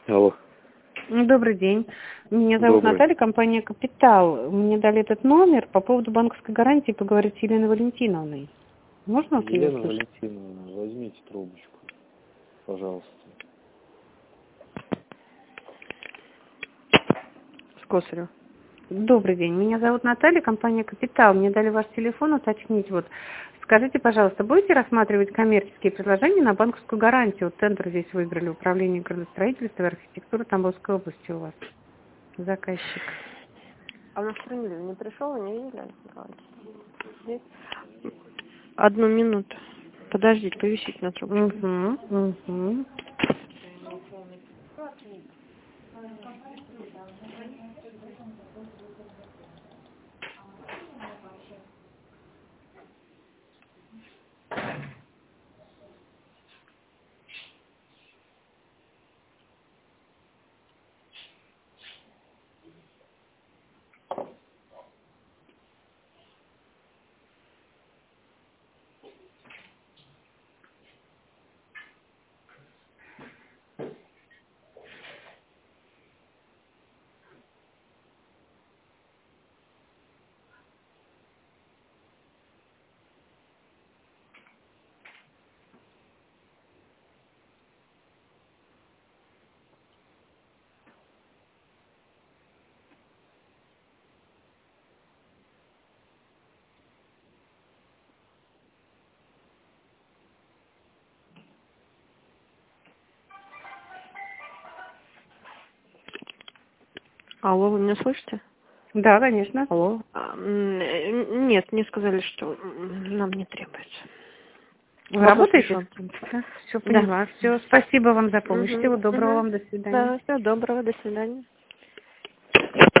Алло. Добрый день. Меня зовут Добрый. Наталья, компания «Капитал». Мне дали этот номер по поводу банковской гарантии поговорить с Еленой Валентиновной. Можно вас ее Елена услышать? Валентиновна, возьмите трубочку, пожалуйста. С Косарев. Добрый день. Меня зовут Наталья, компания «Капитал». Мне дали ваш телефон уточнить. Вот. Скажите, пожалуйста, будете рассматривать коммерческие предложения на банковскую гарантию? Вот тендер здесь выиграли Управление градостроительства и архитектуры Тамбовской области у вас. Заказчик. А у нас Франиль не пришел, вы не видели, Александр Николаевич? Здесь? Одну минуту. Подождите, повисите на трубочку. Угу. Алло, вы меня слышите? Да, конечно. Алло. Нет, мне сказали, что нам не требуется. Вы Вопрос работаете? решен. Да, все поняла. Все, спасибо вам за помощь. Всего доброго Мгм. вам. До свидания. Да, всего доброго, до свидания.